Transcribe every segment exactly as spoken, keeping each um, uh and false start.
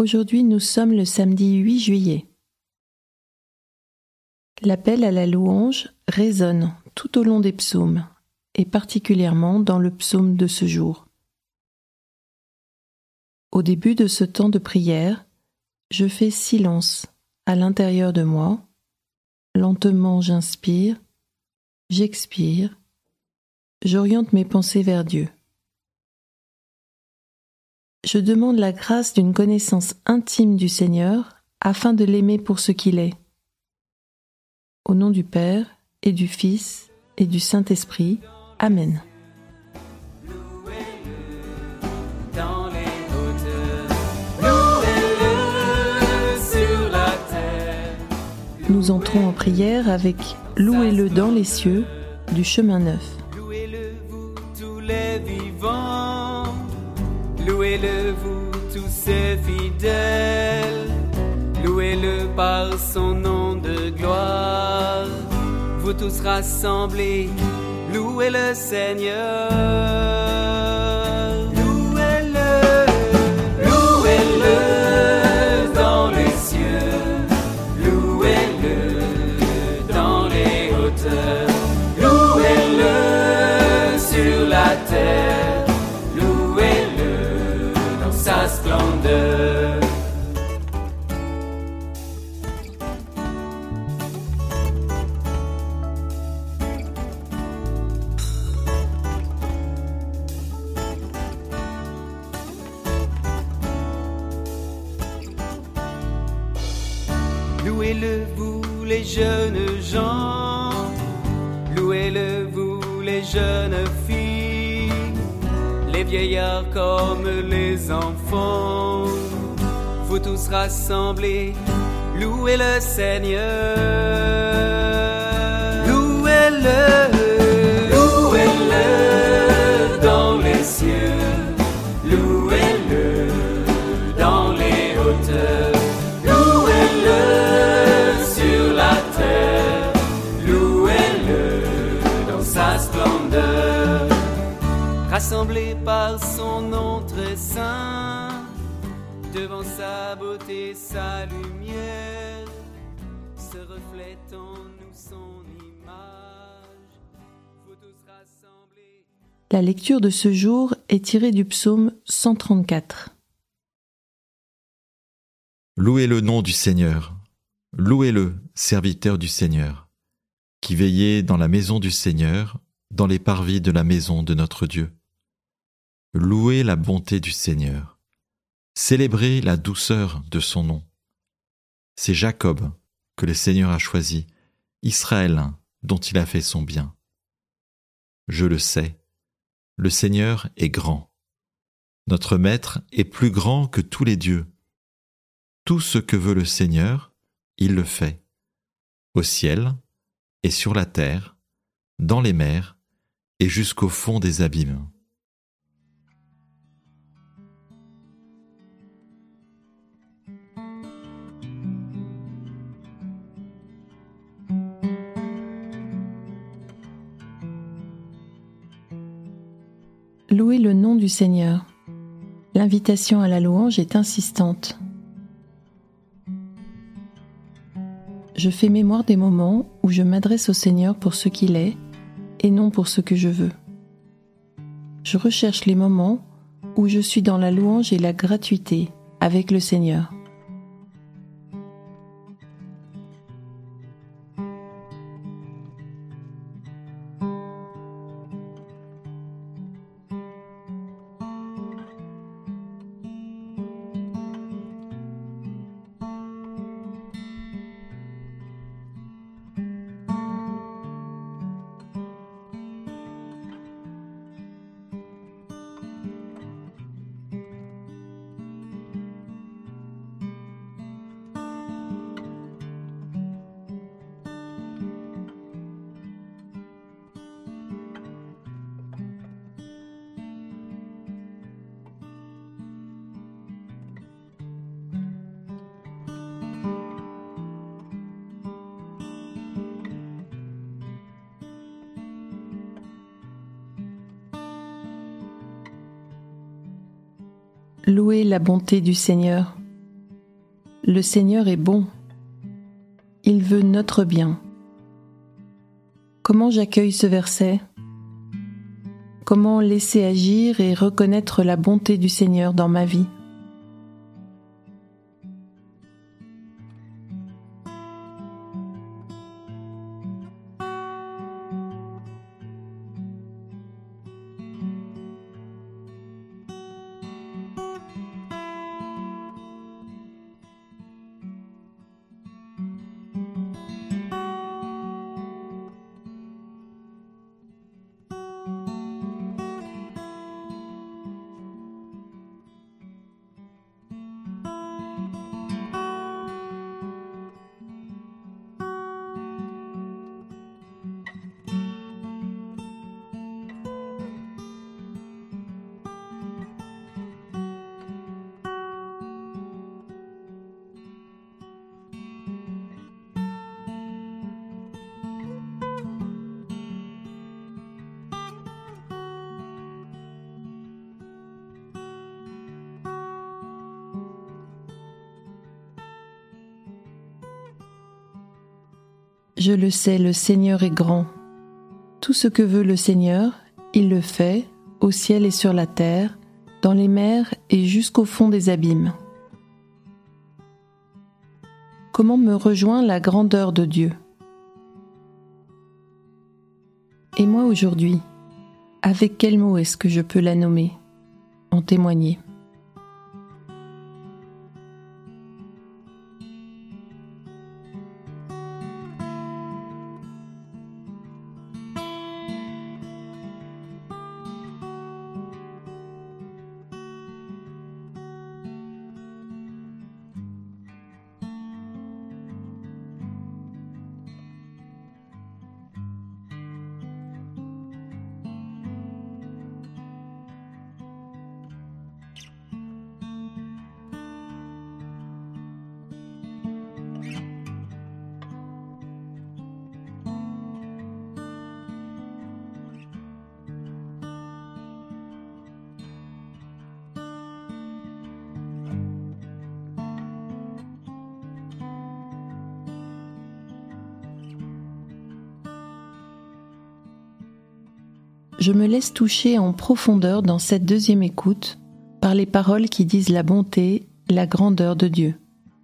Aujourd'hui, nous sommes le samedi huit juillet. L'appel à la louange résonne tout au long des psaumes, et particulièrement dans le psaume de ce jour. Au début de ce temps de prière, je fais silence à l'intérieur de moi, lentement j'inspire, j'expire, j'oriente mes pensées vers Dieu. Je demande la grâce d'une connaissance intime du Seigneur afin de l'aimer pour ce qu'il est. Au nom du Père et du Fils et du Saint-Esprit. Amen. Nous entrons en prière avec « Louez-le dans les cieux » du chemin neuf. Louez-le vous tous les vivants, louez-le vous tous ses fidèles, louez-le par son nom de gloire. Vous tous rassemblés, louez le Seigneur. Louez-le, louez-le dans les cieux, louez-le dans les hauteurs, louez-le sur la terre, louez-le dans sa splendeur. Louez-le vous les jeunes gens, louez-le vous les jeunes filles, les vieillards comme les enfants, vous tous rassemblés, louez le Seigneur. Louez-le, louez-le dans les cieux, louez-le dans les hauteurs. Rassemblés par son nom très saint, devant sa beauté, sa lumière, se reflète en nous son image, vous tous rassemblés. La lecture de ce jour est tirée du psaume cent trente-quatre. Louez le nom du Seigneur, louez-le, serviteur du Seigneur, qui veillez dans la maison du Seigneur, dans les parvis de la maison de notre Dieu. Louez la bonté du Seigneur, célébrez la douceur de son nom. C'est Jacob que le Seigneur a choisi, Israël dont il a fait son bien. Je le sais, le Seigneur est grand. Notre Maître est plus grand que tous les dieux. Tout ce que veut le Seigneur, il le fait, au ciel et sur la terre, dans les mers et jusqu'au fond des abîmes. Louez le nom du Seigneur. L'invitation à la louange est insistante. Je fais mémoire des moments où je m'adresse au Seigneur pour ce qu'il est et non pour ce que je veux. Je recherche les moments où je suis dans la louange et la gratuité avec le Seigneur. Louez la bonté du Seigneur. le Seigneur est bon. Il veut notre bien. Comment j'accueille ce verset ? Comment laisser agir et reconnaître la bonté du Seigneur dans ma vie ? Je le sais, le Seigneur est grand. Tout ce que veut le Seigneur, il le fait, au ciel et sur la terre, dans les mers et jusqu'au fond des abîmes. Comment me rejoint la grandeur de Dieu ? Et moi aujourd'hui, avec quel mot est-ce que je peux la nommer, en témoigner ? Je me laisse toucher en profondeur dans cette deuxième écoute par les paroles qui disent la bonté, la grandeur de Dieu.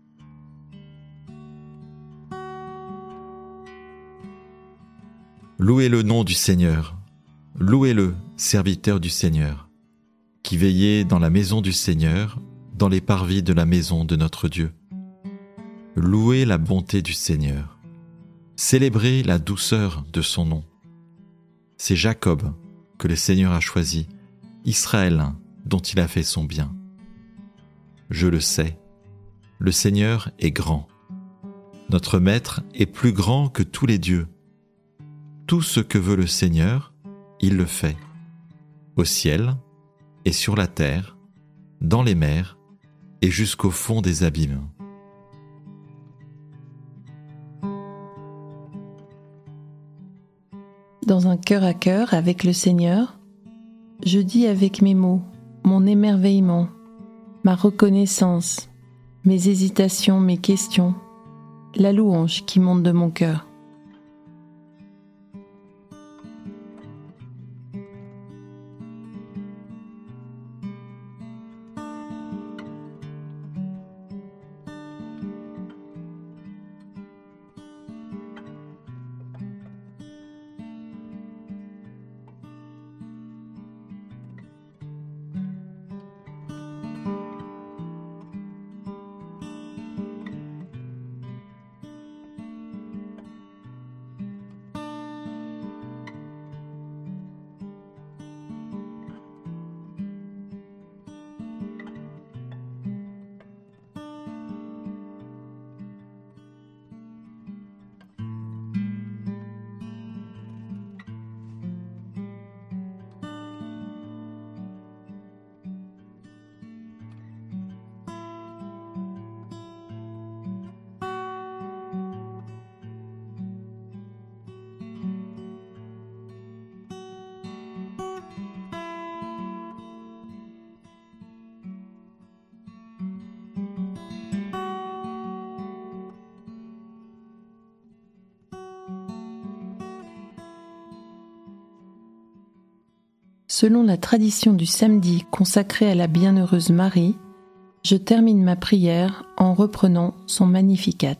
Louez le nom du Seigneur. Louez-le, serviteur du Seigneur, qui veillez dans la maison du Seigneur, dans les parvis de la maison de notre Dieu. Louez la bonté du Seigneur. Célébrez la douceur de son nom. C'est Jacob que le Seigneur a choisi, Israël dont il a fait son bien. Je le sais, le Seigneur est grand. Notre Maître est plus grand que tous les dieux. Tout ce que veut le Seigneur, il le fait, au ciel et sur la terre, dans les mers et jusqu'au fond des abîmes. Dans un cœur à cœur avec le Seigneur, je dis avec mes mots, mon émerveillement, ma reconnaissance, mes hésitations, mes questions, la louange qui monte de mon cœur. Selon la tradition du samedi consacré à la bienheureuse Marie, je termine ma prière en reprenant son Magnificat.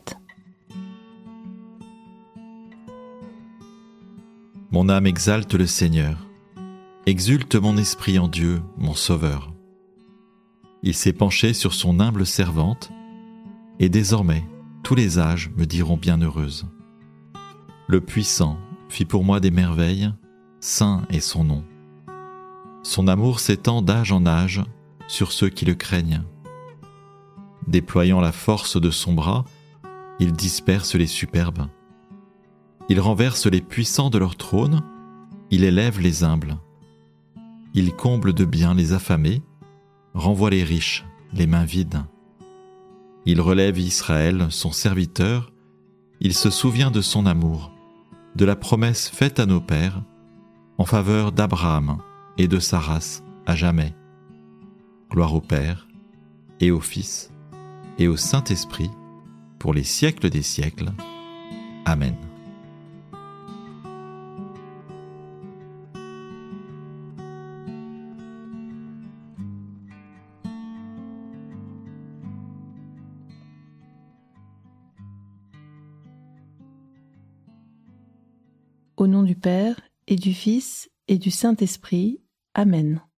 Mon âme exalte le Seigneur. Exulte mon esprit en Dieu, mon Sauveur. Il s'est penché sur son humble servante, et désormais, tous les âges me diront bienheureuse. Le Puissant fit pour moi des merveilles, saint est son nom. Son amour s'étend d'âge en âge sur ceux qui le craignent. Déployant la force de son bras, il disperse les superbes. Il renverse les puissants de leur trône, il élève les humbles. Il comble de biens les affamés, renvoie les riches, les mains vides. Il relève Israël, son serviteur, il se souvient de son amour, de la promesse faite à nos pères, en faveur d'Abraham et de sa race à jamais. Gloire au Père, et au Fils, et au Saint-Esprit, pour les siècles des siècles. Amen. Au nom du Père, et du Fils, et du Saint-Esprit. Amen.